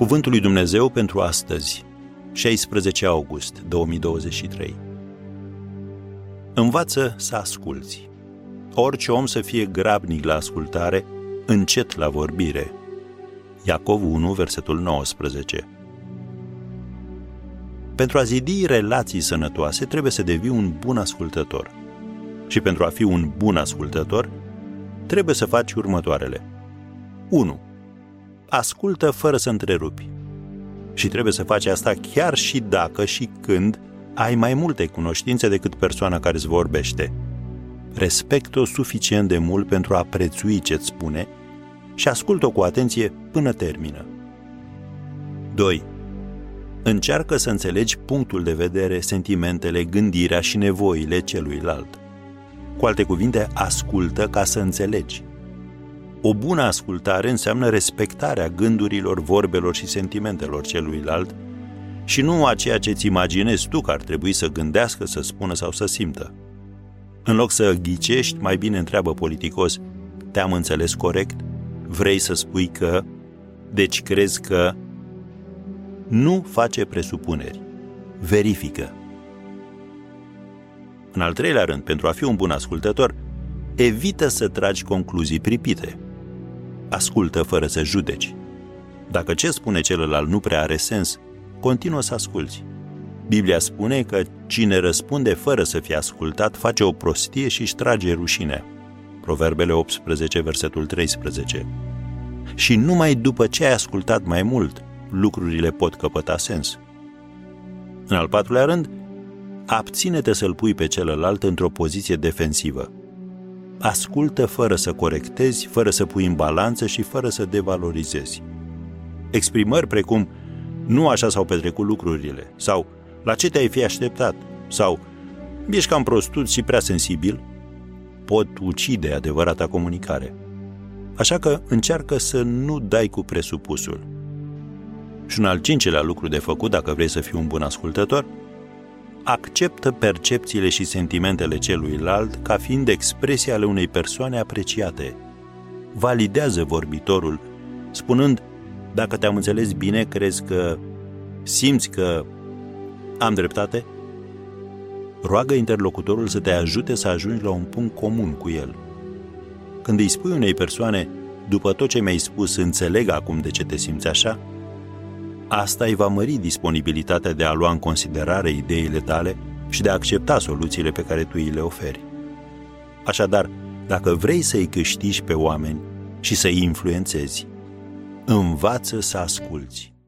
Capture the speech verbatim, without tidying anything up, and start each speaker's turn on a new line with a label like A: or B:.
A: Cuvântul lui Dumnezeu pentru astăzi, șaisprezece august două mii douăzeci și trei. Învață să asculți. Orice om să fie grabnic la ascultare, încet la vorbire. Iacov unu, versetul nouăsprezece. Pentru a zidi relații sănătoase, trebuie să devii un bun ascultător. Și pentru a fi un bun ascultător, trebuie să faci următoarele. unu. Ascultă fără să întrerupi. Și trebuie să faci asta chiar și dacă și când ai mai multe cunoștințe decât persoana care îți vorbește. Respectă-o suficient de mult pentru a prețui ce-ți spune și ascultă-o cu atenție până termină. doi. Încearcă să înțelegi punctul de vedere, sentimentele, gândirea și nevoile celuilalt. Cu alte cuvinte, ascultă ca să înțelegi. O bună ascultare înseamnă respectarea gândurilor, vorbelor și sentimentelor celuilalt și nu a ceea ce îți imaginezi tu că ar trebui să gândească, să spună sau să simtă. În loc să ghicești, mai bine întreabă politicos: te-am înțeles corect? Vrei să spui că? Deci crezi că? Nu face presupuneri. Verifică. În al treilea rând, pentru a fi un bun ascultător, evită să tragi concluzii pripite. Ascultă fără să judeci. Dacă ce spune celălalt nu prea are sens, continuă să asculți. Biblia spune că cine răspunde fără să fie ascultat face o prostie și își trage rușine. Proverbele optsprezece, versetul treisprezece. Și numai după ce ai ascultat mai mult, lucrurile pot căpăta sens. În al patrulea rând, abține-te să-l pui pe celălalt într-o poziție defensivă. Ascultă fără să corectezi, fără să pui în balanță și fără să devalorizezi. Exprimări precum nu așa s-au petrecut lucrurile sau la ce te-ai fi așteptat sau ești cam prostuț și prea sensibil pot ucide adevărata comunicare. Așa că încearcă să nu dai cu presupusul. Și un al cincilea lucru de făcut dacă vrei să fii un bun ascultător: acceptă percepțiile și sentimentele celuilalt ca fiind expresii ale unei persoane apreciate. Validează vorbitorul, spunând: dacă te-am înțeles bine, crezi că simți că am dreptate? Roagă interlocutorul să te ajute să ajungi la un punct comun cu el. Când îi spui unei persoane: după tot ce mi-ai spus, înțeleg acum de ce te simți așa, asta îi va mări disponibilitatea de a lua în considerare ideile tale și de a accepta soluțiile pe care tu îi le oferi. Așadar, dacă vrei să-i câștigi pe oameni și să-i influențezi, învață să asculți.